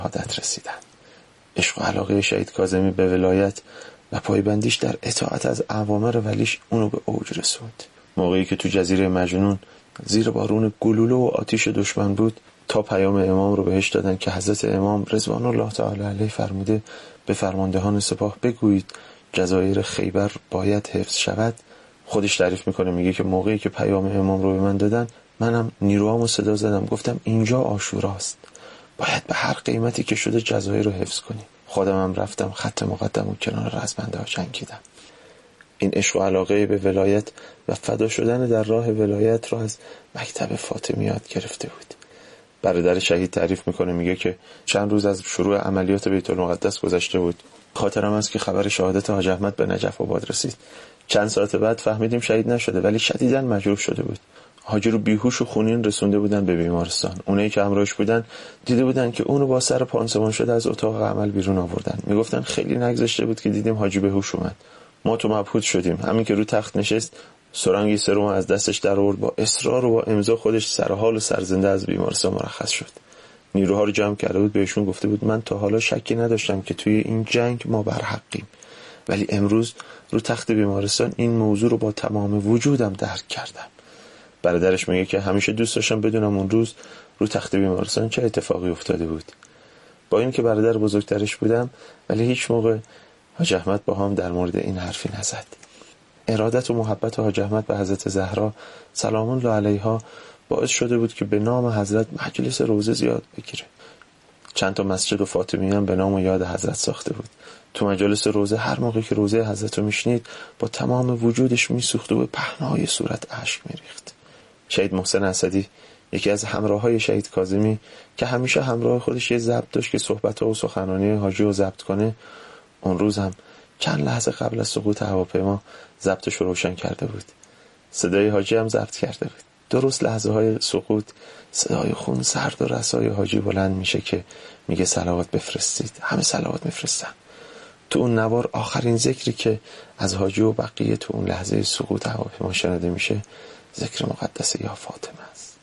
شهادت رسیدن. عشق و علاقه شهید کاظمی به ولایت و پایبندیش در اطاعت از اوامر ولیش اونو به اوج رسوند. موقعی که تو جزیره مجنون زیر بارون گلوله و آتیش دشمن بود، تا پیام امام رو بهش دادن که حضرت امام رضوان الله تعالی علیه فرموده به فرماندهان سپاه بگویید جزایر خیبر باید حفظ شود. خودش تعریف میکنه، میگه که موقعی که پیام امام رو به من دادن، منم نیروامو صدا زدم، گفتم اینجا عاشوراست، باید به هر قیمتی که شده جزایر رو حفظ کنیم. خودم رفتم خط مقدم و کنار رزمنده ها جنگیدم. این عشق و علاقه به ولایت و فدا شدن در راه ولایت رو از مکتب فاطمیات گرفته بود. برادر شهید تعریف میکنه، میگه که چند روز از شروع عملیات بیت المقدس گذشته بود. خاطرم است که خبر شهادت حاج احمد به نجف آباد رسید. چند ساعت بعد فهمیدیم شهید نشده ولی شدیداً مجروح شده بود. حاجی رو بیهوش و خونین رسونده بودن به بیمارستان. اونایی که همراهش بودن دیده بودن که اونو با سر پانسمان شده از اتاق عمل بیرون آوردن. میگفتن خیلی نگذشته بود که دیدیم حاجی به هوش اومد. ما تو مبهوت شدیم. همین که رو تخت نشست، سرنگی سرم از دستش در آورد، با اصرار و با امضا خودش سرحال و سرزنده از بیمارستان مرخص شد. نیروها رو جمع کرده بود، بهشون گفته بود من تا حالا شکی نداشتم که توی این جنگ ما برحقیم، ولی امروز رو تخت بیمارستان این موضوع رو با تمام وجودم درک کردم. برادرش میگه که همیشه دوست داشتم بدونم اون روز رو تخت بیمارستان چه اتفاقی افتاده بود. با این که برادر بزرگترش بودم ولی هیچ موقع حاج احمد با هم در مورد این حرفی نزد. ارادت و محبت حاج احمد به حضرت زهرا سلام الله علیها باعث شده بود که به نام حضرت مجلس روزه زیاد بگیره. چند تا مسجد و فاطمی هم به نام و یاد حضرت ساخته بود. تو مجالس روزه هر موقع که روزه حضرت رو میشنید با تمام وجودش میسوخت و به پهنای صورت اشک میریخت. شهید محسن اسدی یکی از همراههای شهید کاظمی که همیشه همراه خودش یه ضبط داشت که صحبت‌ها و سخنرانی حاجی رو ضبط کنه، اون روز هم چند لحظه قبل از سقوط هواپیما ضبطش رو روشن کرده بود. صدای حاجی هم ضبط کرده بود. درست لحظه های سقوط صدای خون سرد و رسای حاجی بلند میشه که میگه صلوات بفرستید. همه صلوات میفرستن. تو اون نوار آخرین ذکری که از حاجی و بقیه تو اون لحظه سقوط هواپیما شنیده میشه ذکر مقدس یا فاطمه است.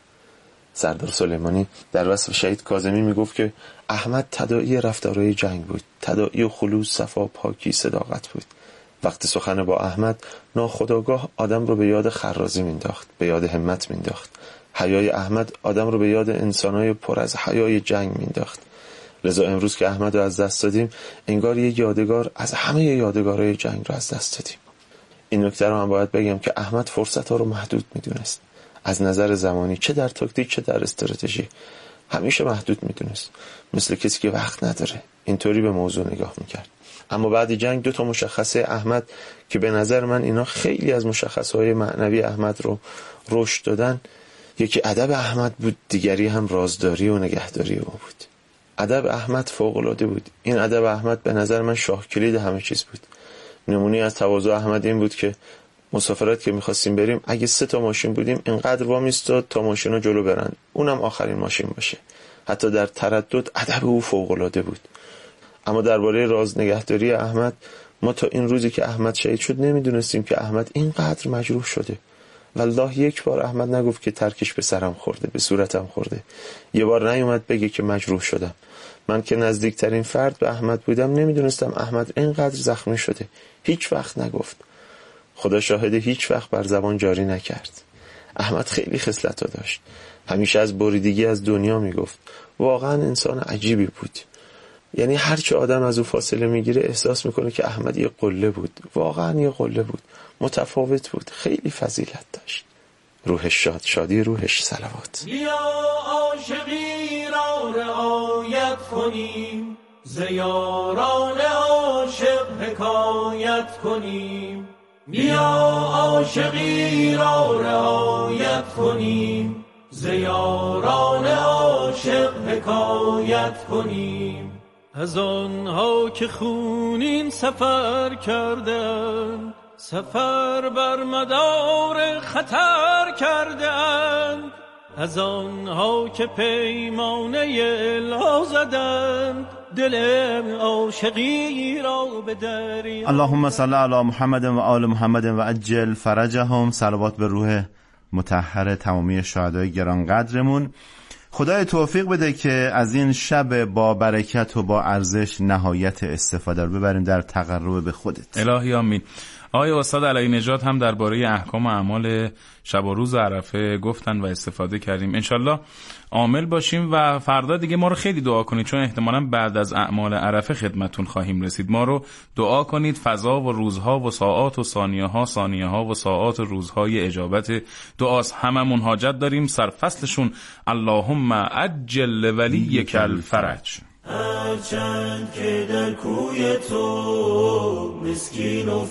سردار سلیمانی در وصف شهید کاظمی میگفت که احمد تداعی رفتارهای جنگ بود، تداعی خلوص، صفا، پاکی، صداقت بود. وقتی سخن با احمد ناخودآگاه آدم رو به یاد خرازی مینداخت، به یاد همت مینداخت. حیای احمد آدم رو به یاد انسانای پر از حیای جنگ مینداخت. لذا امروز که احمد رو از دست دادیم انگار یک یادگار از همه یادگارهای جنگ رو از دست دادیم. این نکته رو هم باید بگم که احمد فرصت‌ها رو محدود میدونست. از نظر زمانی چه در تاکتیک چه در استراتژی همیشه محدود میدونست. مثل کسی که وقت نداره اینطوری به موضوع نگاه میکرد. اما بعد جنگ دو تا مشخصه احمد که به نظر من اینا خیلی از مشخصه‌های معنوی احمد رو رشد دادن، یکی ادب احمد بود، دیگری هم رازداری و نگهداری او بود. ادب احمد فوق‌العاده بود. این ادب احمد به نظر من شاه کلید همه چیز بود. نمونه از تواضع احمد این بود که مسافرت که می‌خواستیم بریم اگه 3 تا ماشین بودیم اینقدر وامیستاد تا ماشینا جلو برن، اونم آخرین ماشین باشه. حتی در تردد ادب او فوق‌العاده بود. اما درباره راز نگهداری احمد ما تا این روزی که احمد شهید شد نمیدونستیم که احمد اینقدر مجروح شده. والله یک بار احمد نگفت که ترکش به سرم خورده، به صورتم خورده. یه بار نیومد بگه که مجروح شدم. من که نزدیکترین فرد به احمد بودم نمیدونستم احمد اینقدر زخمی شده. هیچ وقت نگفت. خدا شاهد هیچ وقت بر زبان جاری نکرد. احمد خیلی خصلت‌ها داشت. همیشه از بریدگی از دنیا میگفت. واقعا انسان عجیبی بود. یعنی هر چه آدم از او فاصله میگیره احساس میکنه که احمد یه قله بود. واقعا یه قله بود. متفاوت بود. خیلی فضیلت داشت. روحش شاد، شادی روحش صلوات. بیا عاشقی را رعایت کنیم، ز یاران عاشق حکایت کنیم. بیا عاشقی را رعایت کنیم، ز یاران عاشق حکایت کنیم. از آنها که خونین سفر کردند، سفر بر مدار خطر کردند. از آنها که پیمانه لا زدند، دل عاشقی را به دریا. اللهم صل علی محمد و آل محمد و عجل فرجهم. صلوات به روح مطهر تمامی شهدای گرانقدرمون. خدای توفیق بده که از این شب با برکت و با ارزش نهایت استفاده رو ببریم در تقرب به خودت. الهی آمین. آقای استاد علی نژاد هم درباره احکام و اعمال شب و روز عرفه گفتن و استفاده کردیم. انشالله عامل باشیم و فردا دیگه ما رو خیلی دعا کنید، چون احتمالاً بعد از اعمال عرفه خدمتون خواهیم رسید. ما رو دعا کنید فضا و روزها و ساعات و ثانیه ها و ساعات و روزهای اجابت دعاست. هممون حاجت داریم، سرفصلشون اللهم عجل ولیک الفرج. هرچند که در کوی تو مسکین و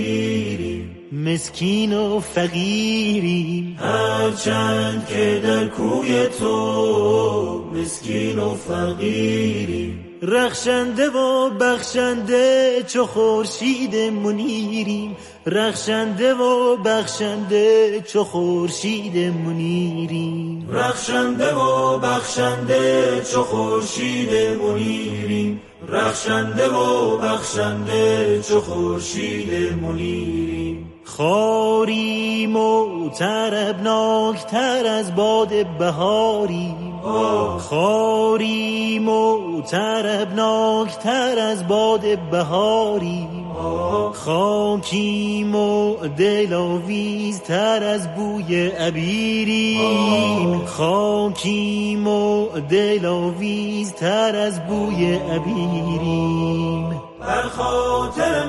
فقیریم، هرچند که در کوی تو مسکین و فقیریم، رخشنده و بخشنده چو خورشید منیریم، رخشنده و بخشنده چو خورشید منیریم، رخشنده و بخشنده چو خورشید منیریم، رخشنده و بخشنده چو خورشید منیریم. خاریم و طربناکتر از باد بهاریم، خاریم و طربناکتر از باد بهاریم، خاکیم و دلاویزتر از بوی عبیریم، خاکیم و دلاویزتر از بوی عبیریم. بر خاطر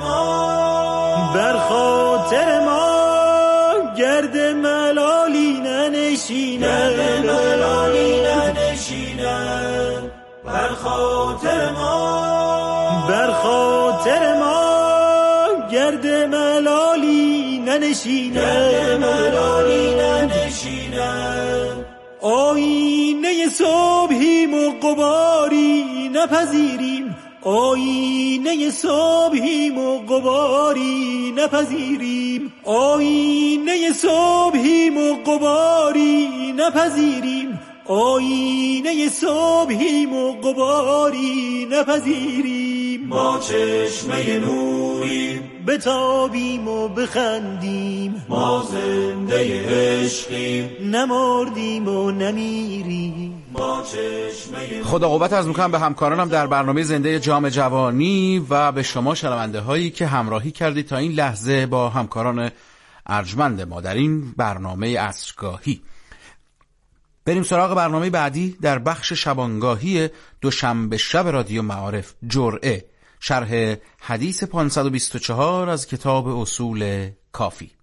ما گرد ملالی ننشینم، بر خاطر ما گرد ملالی ننشینم، آینه صبحیم و غباری نپذیریم، آینه صبحیم و غباری نپذیریم، آینه صبحیم و غباری نپذیریم، آینه صبحیم و غباری نپذیریم. ما چشمه نوریم بتابیم و بخندیم، ما زنده عشقیم نمردیم و نمیریم. خدا قوت عرض می‌کنم به همکارانم در برنامه زنده جام جوانی و به شما شنونده هایی که همراهی کردید تا این لحظه با همکاران ارجمند ما در این برنامه عصرگاهی. بریم سراغ برنامه بعدی در بخش شبانگاهی دوشنبه شب رادیو معارف، جرعه، شرح حدیث 524 از کتاب اصول کافی.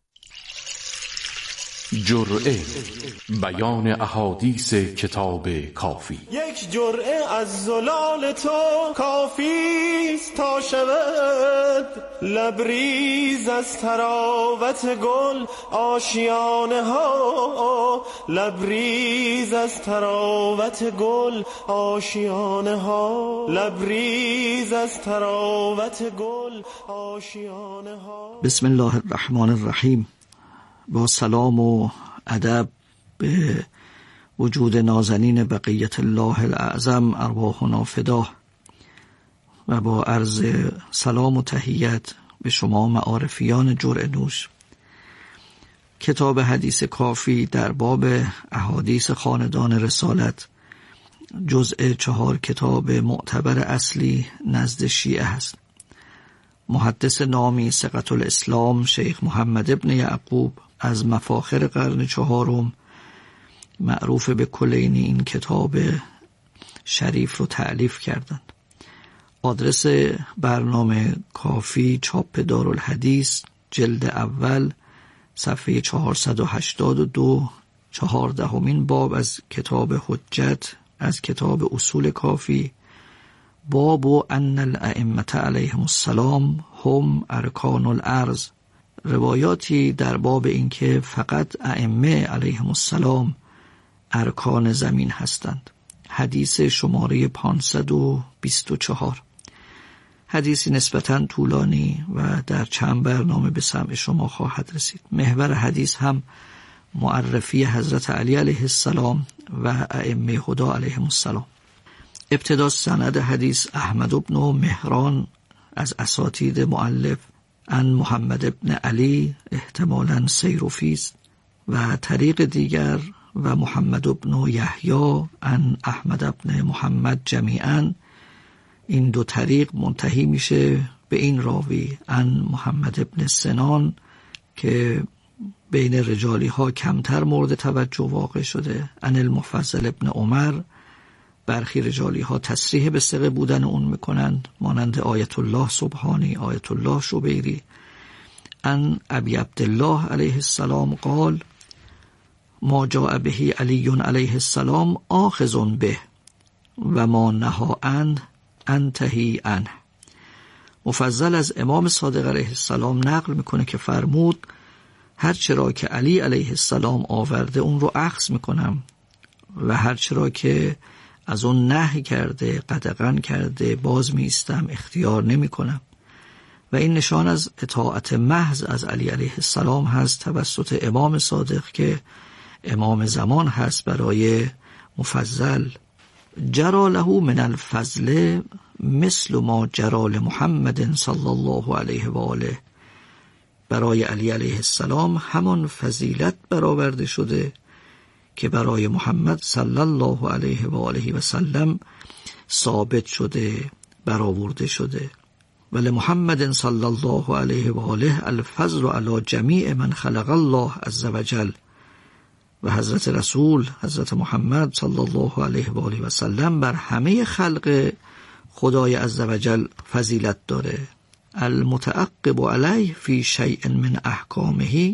جرعه، بیان احادیث کتاب کافی. یک جرعه از زلال تو کافیست تا شود لبریز از تراوت گل آشیانه ها، لبریز از تراوت گل آشیانه ها، لبریز از تراوت گل آشیانه ها. بسم الله الرحمن الرحیم. با سلام و ادب به وجود نازنین بقیت الله الاعظم ارواحنا فداه و با عرض سلام و تحیت به شما معارفیان جرعه نوش. کتاب حدیث کافی در باب احادیث خاندان رسالت جزء 4 کتاب معتبر اصلی نزد شیعه است. محدث نامی ثقة الاسلام شیخ محمد ابن یعقوب از مفاخر قرن 4 معروف به کلینی این کتاب شریف رو تألیف کردند. آدرس برنامه کافی چاپ دارالحدیث جلد اول صفحه 482 14مین باب از کتاب حجت از کتاب اصول کافی، باب و ان الائمه علیهم السلام هم ارکان الارض. روایاتی در باب اینکه فقط ائمه علیهم السلام ارکان زمین هستند. حدیث شماره 524. حدیثی نسبتاً طولانی و در چند برنامه به سمع شما خواهد رسید. محور حدیث هم معرفی حضرت علی علیه السلام و ائمه هدی علیهم السلام. ابتدا سند حدیث احمد بن مهران از اساتید مؤلف عن محمد بن علی احتمالاً سیروفی است و طریق دیگر و محمد ابن یحیی عن احمد ابن محمد جمیعا. این دو طریق منتهی میشه به این راوی عن محمد ابن سنان که بین رجالی ها کمتر مورد توجه واقع شده. عن المفضل ابن عمر، برخی رجالی ها تصریح به ثقه بودن اون میکنند مانند آیت الله سبحانی، آیت الله شبیری. عن ابی عبدالله علیه السلام قال ما جاء به علی علیه السلام آخذ به و ما نهی عنه انتهی عنه. مفضل از امام صادق علیه السلام نقل میکنه که فرمود هر چرا که علی علیه السلام آورده اون رو اخذ میکنم و هر چرا که از اون نهی کرده، قدغن کرده، باز میستم، اختیار نمیکنم. و این نشان از اطاعت محض از علی علیه السلام هست توسط امام صادق که امام زمان هست برای مفضل. جرى له من الفضل مثل ما جرى لمحمد صلی الله علیه و آله. برای علی علیه السلام همان فضیلت برآورده شده که برای محمد صلی الله علیه و آله و سلم ثابت شده، برآورده شده. ولی محمد صلی الله علیه و آله الفضل علی جمیع من خلق الله عز وجل. و حضرت رسول حضرت محمد صلی الله علیه و آله و سلم بر همه خلق خدای عز وجل فضیلت داره. المتعقب علیه فی شیء من احکامه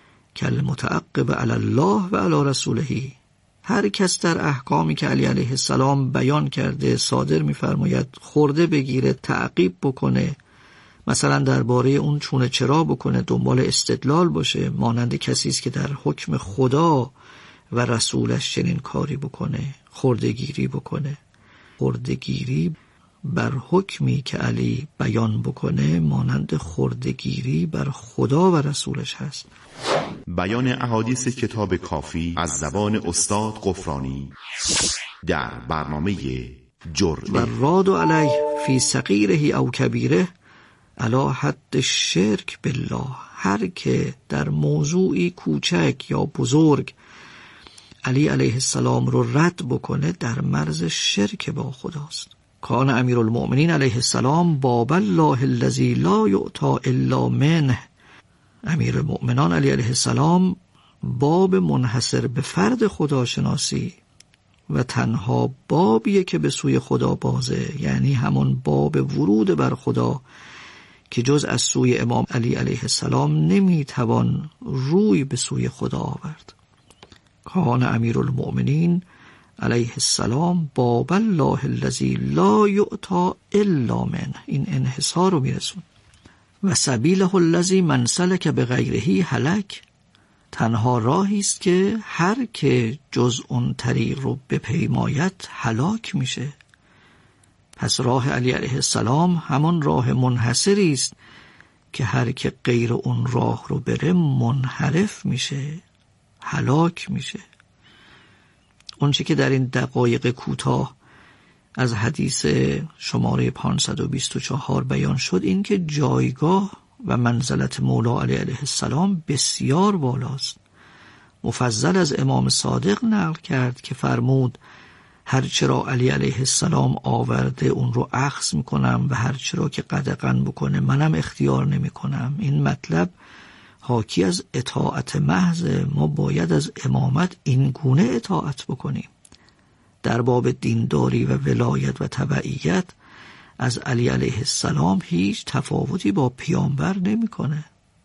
کالمتعقب علی الله و علی رسوله. هر کس در احکامی که علی علیه السلام بیان کرده صادر می‌فرماید خورده بگیره، تعقیب بکنه، مثلا درباره اون چونه چرا بکنه، دنبال استدلال باشه، مانند کسی است که در حکم خدا و رسولش چنین کاری بکنه، خورده‌گیری بکنه. خورده‌گیری بر حکمی که علی بیان بکنه مانند خورده‌گیری بر خدا و رسولش هست. بیان احادیث کتاب کافی از زبان استاد غفرانی در برنامه جرعه. و راد علیه فی صغیره او کبیره علی حد شرک بالله. هر که در موضوعی کوچک یا بزرگ علی علیه السلام رو رد بکنه در مرز شرک با خداست. کان امیرالمؤمنین علیه السلام باب الله الذی لا یؤتی الا منه. امیرالمؤمنان علی علیه السلام باب منحصر به فرد خداشناسی و تنها بابیه که به سوی خدا بازه، یعنی همون باب ورود بر خدا که جز از سوی امام علی علیه السلام نمیتوان روی به سوی خدا آورد. کان امیرالمؤمنین علیه السلام باب الله الذی لا یؤتی الا منه. این انحصار رو میرسون. و سبیله الذی من سلک بغیره هلک. تنها راهی است که هر که جز اون طریق رو بپیماید هلاک میشه. پس راه علی علیه السلام همون راه منحصری است که هر که غیر اون راه رو بره منحرف میشه، هلاک میشه. اون چی که در این دقایق کوتاه از حدیث شماره 524 بیان شد این که جایگاه و منزلت مولا علی علیه السلام بسیار بالاست. مفضل از امام صادق نقل کرد که فرمود هر چرا علی علیه السلام آورده اون رو اخذ میکنم و هر چرا که قدغن بکنه منم اختیار نمیکنم. این مطلب حاکی از اطاعت محض. ما باید از امامت این گونه اطاعت بکنیم. در باب دینداری و ولایت و تبعیت از علی علیه السلام هیچ تفاوتی با پیامبر نمیکنه،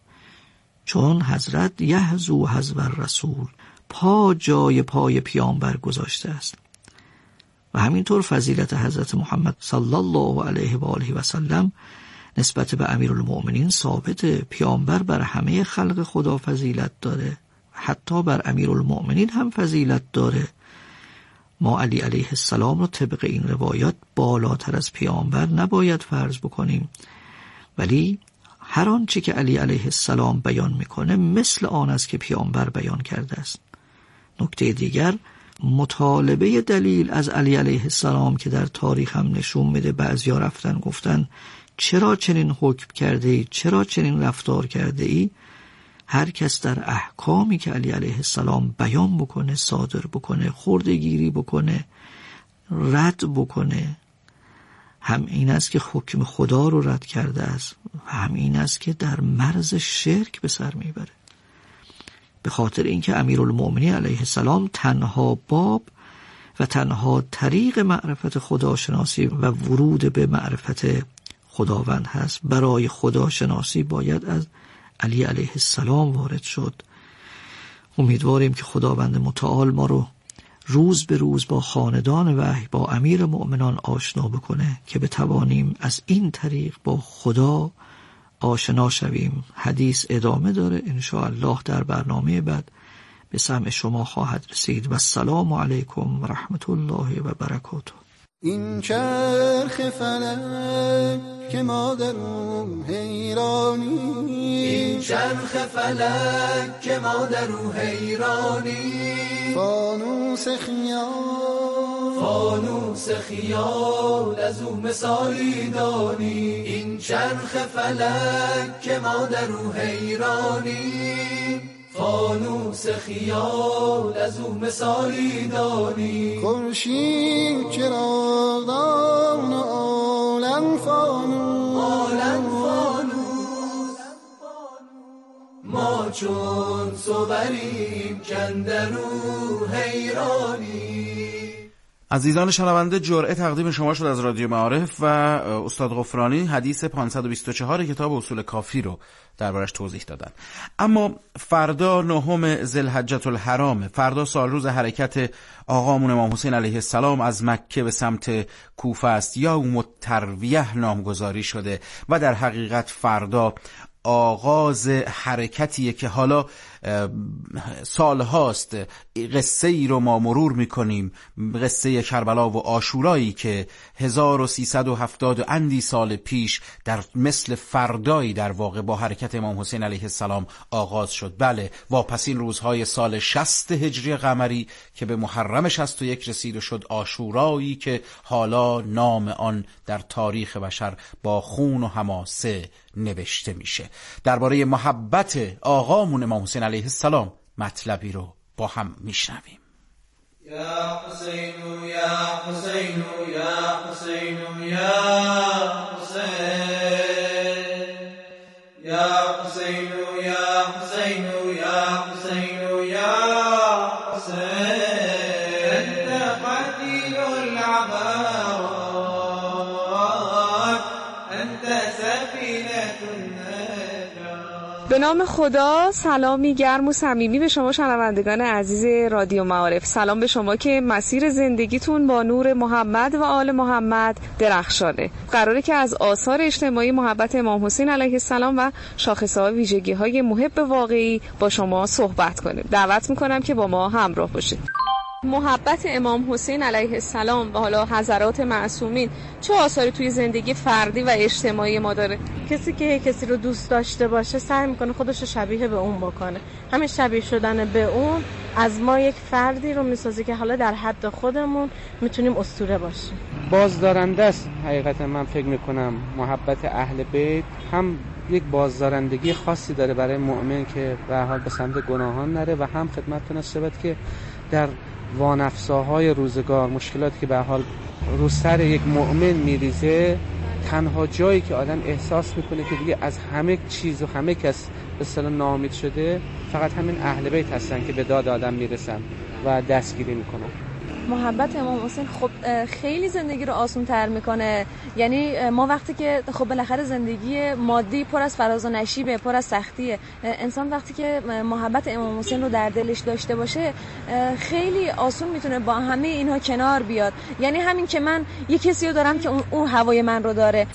چون حضرت یحذو حذو الرسول، پا جای پای پیامبر گذاشته است. و همینطور فضیلت حضرت محمد صلی الله علیه و آله و سلم نسبت به امیرالمؤمنین ثابت. پیامبر بر همه خلق خدا فضیلت داره، حتی بر امیرالمؤمنین هم فضیلت داره. ما علی علیه السلام رو طبق این روایات بالاتر از پیامبر نباید فرض بکنیم، ولی هر آنچه که علی علیه السلام بیان میکنه مثل آن است که پیامبر بیان کرده است. نکته دیگر، مطالبه دلیل از علی علیه السلام که در تاریخ هم نشون میده بعضیا رفتن گفتن چرا چنین حکم کرده ای، چرا چنین رفتار کرده ای، هر کس در احکامی که علی علیه السلام بیان بکنه، صادر بکنه، خردگیری بکنه، رد بکنه، هم این است که حکم خدا رو رد کرده است، هم این است که در مرز شرک به سر میبره. به خاطر اینکه امیرالمؤمنین علیه السلام تنها باب و تنها طریق معرفت خداشناسی و ورود به معرفت خداوند هست. برای خداشناسی باید از علی علیه السلام وارد شد. امیدواریم که خداوند متعال ما رو روز به روز با خاندان وحی، با امیر مؤمنان آشنا بکنه که بتوانیم از این طریق با خدا آشنا شویم. حدیث ادامه داره، انشاءالله در برنامه بعد به سمع شما خواهد رسید. و السلام علیکم و رحمت الله و برکاته. این چرخ فلک که ما در اون حیرانی، این چرخ فلک که ما در اون حیرانی، فانوس خیال، فانوس خیال از اون مثالی دانی، این چرخ فلک که ما در اون حیرانی، فانوس خیال از اون مثالی دانی، خورشید چراغدان عالم فانوس، عالم فانوس، ما چون صبریم کندرو حیرانی. عزیزان شنونده، جرعه تقدیم شما شد از رادیو معارف و استاد غفرانی حدیث 524 کتاب اصول کافی رو دربارش توضیح دادن. اما فردا 9 ذوالحجة الحرام، فردا سالروز حرکت آقامون امام حسین علیه السلام از مکه به سمت کوفه است. یوم الترویه نامگذاری شده و در حقیقت فردا آغاز حرکتیه که حالا سالهاست قصه ای رو ما مرور میکنیم، قصه کربلا و عاشورایی که 1370 اندی سال پیش در مثل فردایی در واقع با حرکت امام حسین علیه السلام آغاز شد. بله، واپسین روزهای سال 60 هجری قمری که به محرم 61 رسید و شد عاشورایی که حالا نام آن در تاریخ بشر با خون و حماسه نوشته میشه. درباره محبت آقامون امام حسین علیه السلام مطلبی رو با هم میشنویم. یا حسین یا حسین یا حسین یا حسین یا حسین یا حسین یا حسین یا حسین انت قتیل العباد انت سفینه. به نام خدا، سلامی گرم و صمیمی به شما شنوندگان عزیز رادیو معارف. سلام به شما که مسیر زندگیتون با نور محمد و آل محمد درخشانه. قراره که از آثار اجتماعی محبت امام حسین علیه السلام و شاخصه‌ها و ویژگی‌های محب واقعی با شما صحبت کنیم. دعوت می‌کنم که با ما همراه باشید. محبت امام حسین علیه السلام و حالا حضرات معصومین چه آثاری توی زندگی فردی و اجتماعی ما داره؟ کسی که کسی رو دوست داشته باشه سعی میکنه خودش رو شبیه به اون بکنه. همین شبیه شدن به اون از ما یک فردی رو میسازه که حالا در حد خودمون میتونیم اسطوره باشیم. بازدارنده است. حقیقت من فکر میکنم محبت اهل بیت هم یک بازدارندگی خاصی داره برای مؤمن که به حال به سمت گناهان نره و هم خدمتتون است شود که در وانفساهای روزگار، مشکلاتی که به حال رو سر یک مؤمن میریزه، تنها جایی که آدم احساس میکنه که دیگه از همه چیز و همه کس به اصطلاح ناامید شده، فقط همین اهل بیت هستن که به داد آدم میرسن و دستگیری میکنن. محبت امام حسین خب خیلی زندگی رو آسان تر میکنه. یعنی ما وقتی که خب بالاخره زندگی مادی پر از فراز و نشیبه، پر از سختیه، انسان وقتی که محبت امام حسین رو در دلش داشته باشه خیلی آسون میتونه با همه اینها کنار بیاد. یعنی همین که من یه کسی رو دارم که اون هوای من رو داره.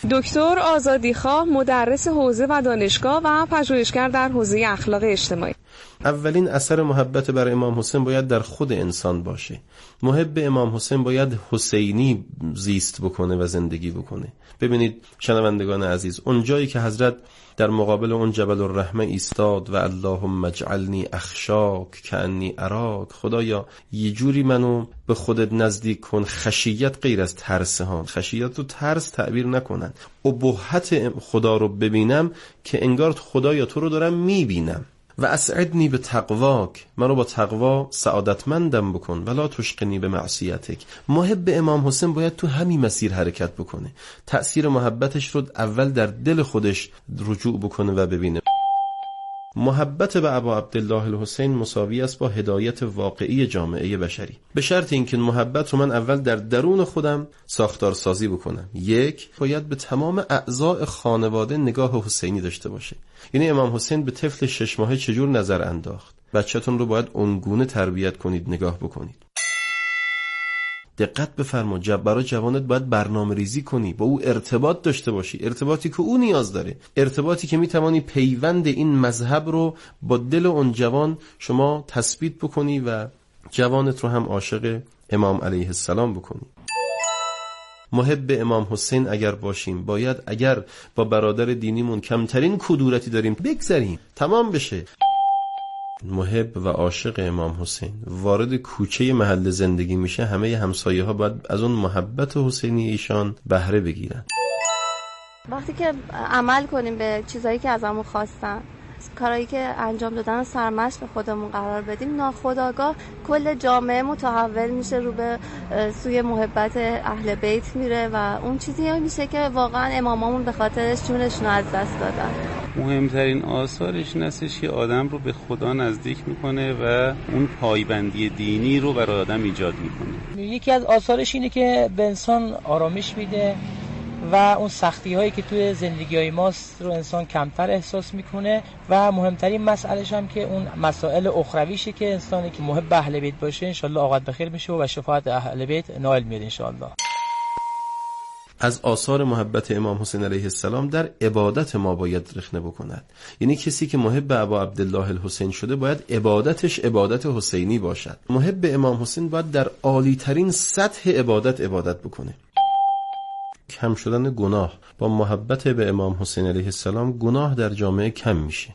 دکتر آزادیخواه، مدرس حوزه و دانشگاه و پژوهشگر در حوزه اخلاق اجتماعی. اولین اثر محبت برای امام حسین باید در خود انسان باشه. محب امام حسین باید حسینی زیست بکنه و زندگی بکنه. ببینید شنوندگان عزیز، اون جایی که حضرت در مقابل اون جبل الرحمه ایستاد و اللهم اجعلنی اخشاک کأنی اراک، خدایا یه جوری منو به خودت نزدیک کن. خشیت غیر از ترس ها، خشیت رو ترس تعبیر نکنن. ابهت خدا رو ببینم که انگار خدایا تو رو دارم میبینم. و اسعدنی به تقواک، منو با تقوا سعادتمندم بکن، ولا تشقنی به معصیتک. محب امام حسین باید تو همین مسیر حرکت بکنه. تأثیر محبتش رو اول در دل خودش رجوع بکنه و ببینه. محبت به ابا عبدالله الحسین مساوی است با هدایت واقعی جامعه بشری، به شرط اینکه محبت رو من اول در درون خودم ساختار سازی بکنم. یک، باید به تمام اعضاء خانواده نگاه حسینی داشته باشه. یعنی امام حسین به طفل 6 ماهه چجور نظر انداخت، بچه‌تون رو باید اونگونه تربیت کنید، نگاه بکنید. دقت بفرما، برای جوانت باید برنامه ریزی کنی، با او ارتباط داشته باشی، ارتباطی که او نیاز داره، ارتباطی که میتوانی پیوند این مذهب رو با دل اون جوان شما تثبیت بکنی و جوانت رو هم عاشق امام علیه السلام بکنی. محب امام حسین اگر باشیم، باید اگر با برادر دینیمون کمترین کدورتی داریم بگذاریم، تمام بشه. محب و عاشق امام حسین وارد کوچه محل زندگی میشه، همه همسایه ها باید از اون محبت حسینی ایشان بهره بگیرن. وقتی که عمل کنیم به چیزایی که ازمون خواستن، کارهایی که انجام دادن سرمشق به خودمون قرار بدیم، ناخودآگاه کل جامعه متحول میشه، رو به سوی محبت اهل بیت میره و اون چیزی میشه که واقعا امامامون به خاطرش جونشون از دست دادن. مهمترین آثارش این هستش که آدم رو به خدا نزدیک میکنه و اون پایبندی دینی رو برای آدم ایجاد میکنه. یکی از آثارش اینه که به انسان آرامش میده و اون سختی هایی که توی زندگی های ماست رو انسان کمتر احساس میکنه و مهمترین مسئلهش هم که اون مسائل اخرویشه که انسانی که محب اهل بیت باشه انشالله عاقبت بخیر میشه و شفاعت اهل بیت نائل میاد انشالله. از آثار محبت امام حسین علیه السلام در عبادت ما باید رخنه بکند. یعنی کسی که محب ابا عبدالله الحسین شده باید عبادتش عبادت حسینی باشد. محب امام حسین باید در عالی ترین سطح عبادت بکنه. کم شدن گناه با محبت به امام حسین علیه السلام، گناه در جامعه کم میشه.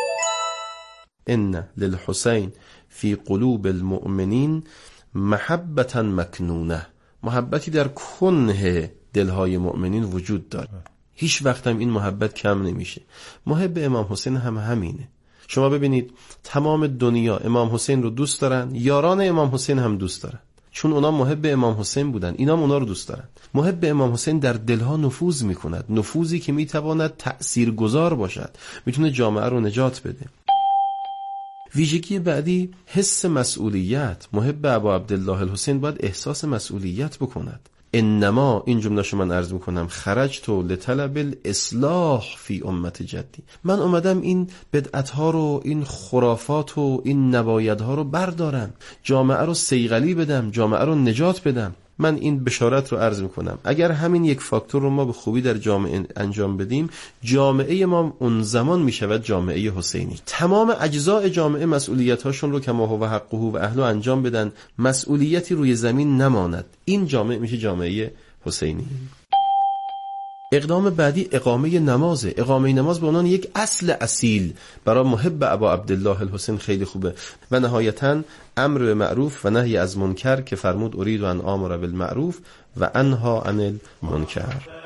ان للحسین فی قلوب المؤمنین محبتا مکنونه، محبتی در کنه دلهای مؤمنین وجود داره، هیچ وقت هم این محبت کم نمیشه. محب امام حسین هم همینه. شما ببینید تمام دنیا امام حسین رو دوست دارن، یاران امام حسین هم دوست دارن، چون اونا محب امام حسین بودن، اینا هم اونا رو دوست دارن. محب امام حسین در دلها نفوذ میکند، نفوذی که میتواند تأثیرگذار باشد، میتونه جامعه رو نجات بده. ویژگی بعدی حس مسئولیت. محب ابا عبدالله الحسین باید احساس مسئولیت بکند. انما، این جمله‌شو من عرض میکنم، خرجت لطلب الاصلاح فی امت جدی، من اومدم این بدعت‌ها رو، این خرافات و این نبایدها رو بردارم، جامعه رو صیقلی بدم، جامعه رو نجات بدم. من این بشارت رو عرض میکنم، اگر همین یک فاکتور رو ما به خوبی در جامعه انجام بدیم، جامعه ما اون زمان میشود جامعه حسینی. تمام اجزاء جامعه مسئولیت‌هاشون رو کما هو حقه و اهله انجام بدن، مسئولیتی روی زمین نماند، این جامعه میشه جامعه حسینی. اقدام بعدی اقامه نمازه. اقامه نماز به عنوان یک اصل اصیل برای محب ابا عبدالله الحسین خیلی خوبه. و نهایتاً امر به معروف و نهی از منکر که فرمود ارید ان آمر بالمعروف و انها عن المنکر.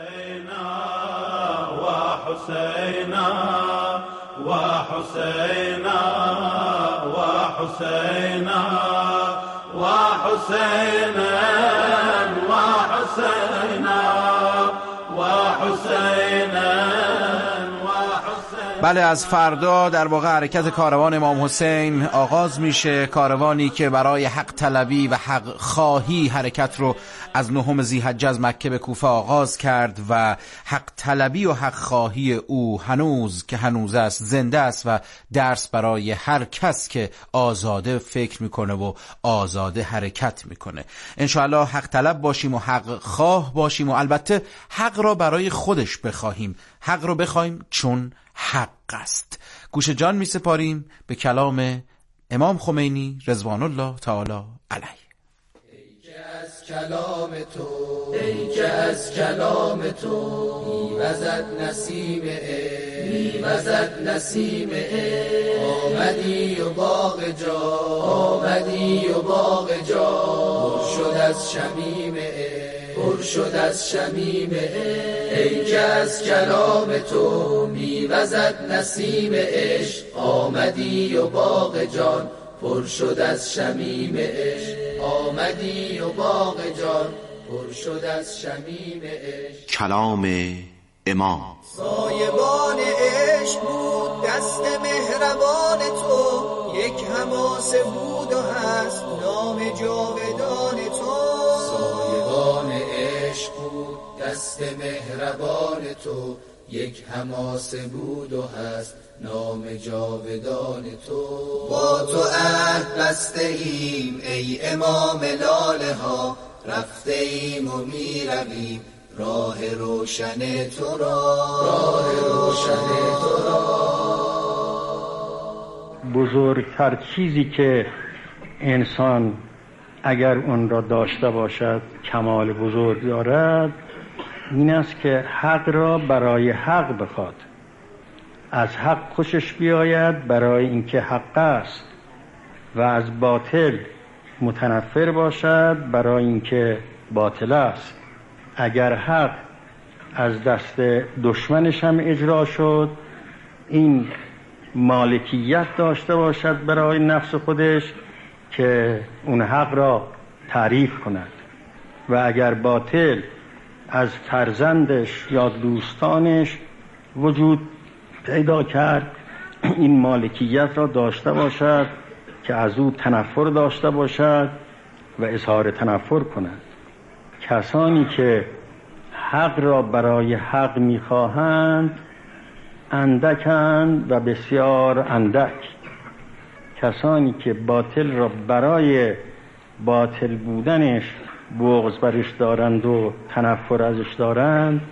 بله، از فردا در واقع حرکت کاروان امام حسین آغاز میشه، کاروانی که برای حق طلبی و حق خواهی حرکت رو از 9 ذی‌حجه از مکه به کوفه آغاز کرد و حق طلبی و حق خواهی او هنوز که هنوز است زنده است و درس برای هر کس که آزاده فکر میکنه و آزاده حرکت میکنه. انشاءالله حق طلب باشیم و حق خواه باشیم و البته حق را برای خودش بخواهیم. حق را بخواهیم چون حق است. گوش جان می سپاریم به کلام امام خمینی رضوان الله تعالی علیه. ای که از کلام تو، ای که از کلام تو میوزد نسیم میوزد نسیم آمدی و باغ جا، آمدی و باغ جا پر شد از شمیم پر شد از شمیم ای که از کلام تو میوزد نسیم عشق آمدی و باغ جان پر شد از شمیم عشق آمدی و باغ جان پر شد از شمیم عشق. کلام امام سایبان عشق بود دست مهربان تو، یک حماسه بود و هست نام جاودان تو. سایبان عشق بود دست مهربان تو، یک حماسه بود و هست نام جاودان تو. با تو عهد بسته ایم ای امام لاله ها، رفته ایم و می رویم راه روشن تو را، راه روشن تو را. بزرگتر چیزی که انسان اگر اون را داشته باشد کمال بزرگ دارد این است که حق را برای حق بخواد، از حق خوشش بیاید برای اینکه حق است و از باطل متنفر باشد برای اینکه باطل است. اگر حق از دست دشمنش هم اجرا شد این مالکیت داشته باشد برای نفس خودش که اون حق را تعریف کند و اگر باطل از فرزندش یا دوستانش وجود پیدا کرد این مالکیت را داشته باشد که از او تنفر داشته باشد و اظهار تنفر کند. کسانی که حق را برای حق می‌خواهند اندکند و بسیار اندک. کسانی که باطل را برای باطل بودنش بغض برش دارند و تنفر ازش دارند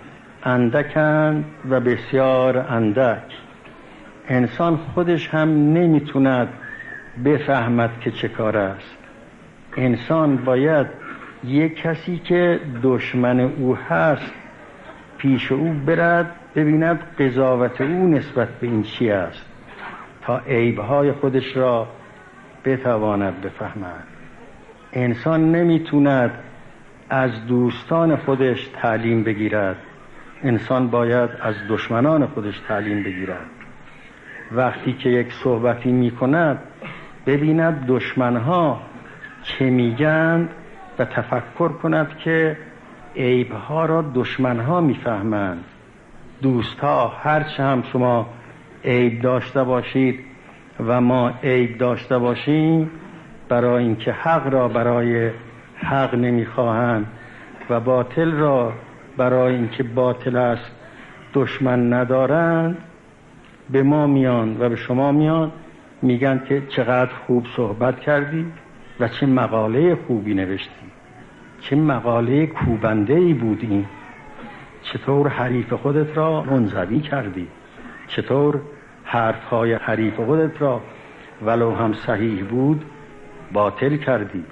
اندکند و بسیار اندک. انسان خودش هم نمیتوند بفهمد که چه کار است. انسان باید یک کسی که دشمن او هست پیش او برد ببیند قضاوت او نسبت به این چی است تا عیبهای خودش را بتواند بفهمد. انسان نمیتوند از دوستان خودش تعلیم بگیرد، انسان باید از دشمنان خودش تعلیم بگیرد. وقتی که یک صحبتی میکند ببیند دشمنها چه میگند و تفکر کند که عیبها را دشمنها میفهمند. دوستها هرچه هم شما عیب داشته باشید و ما عیب داشته باشیم برای اینکه حق را برای حق نمیخواهند و باطل را برای اینکه باطل است دشمن ندارند به ما میان و به شما میان میگن که چقدر خوب صحبت کردی و چه مقاله خوبی نوشتی، چه مقاله کوبنده‌ای بود این، چطور حریف خودت را منزوی کردی، چطور حرفهای حریف خودت را ولو هم صحیح بود باطل کردی.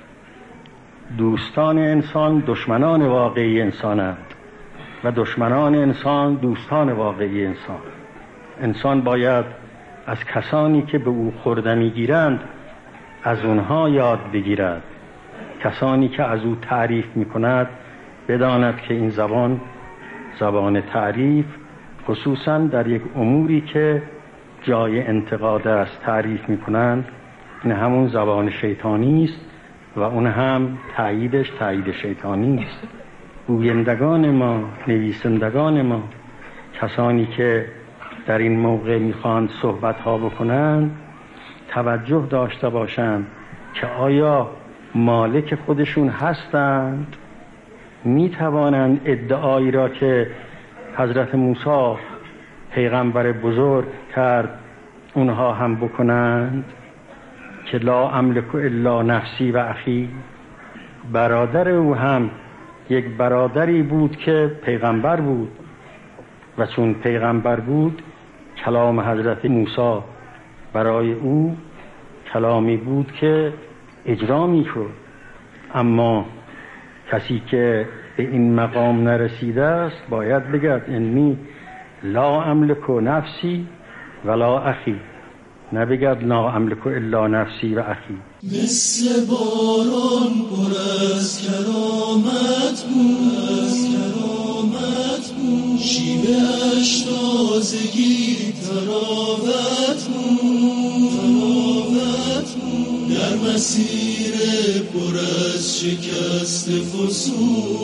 دوستان انسان دشمنان واقعی انسانند و دشمنان انسان دوستان واقعی انسان. انسان باید از کسانی که به او خورده میگیرند از اونها یاد بگیرد. کسانی که از او تعریف میکند بداند که این زبان تعریف خصوصا در یک اموری که جای انتقاد است تعریف میکنند این همون زبان شیطانی است و اون هم تایید شیطانی است. گویندگان ما، نویسندگان ما، کسانی که در این موقع میخواند صحبت ها بکنند توجه داشته باشند که آیا مالک خودشون هستند می توانند ادعایی را که حضرت موسی پیغمبر بزرگ کرد اونها هم بکنند که لا املک الا نفسی و اخی. برادر او هم یک برادری بود که پیغمبر بود و چون پیغمبر بود کلام حضرت موسی برای او کلامی بود که اجرا می شد. اما کسی که به این مقام نرسیده است باید بگد انی لا املک نفسی ولا اخی، نبگد لا املک الا نفسی و اخی. مثل باران پر از کرامت بود، شیوه اش تازگی تراوت بود، در مسیر پر از شکست فسون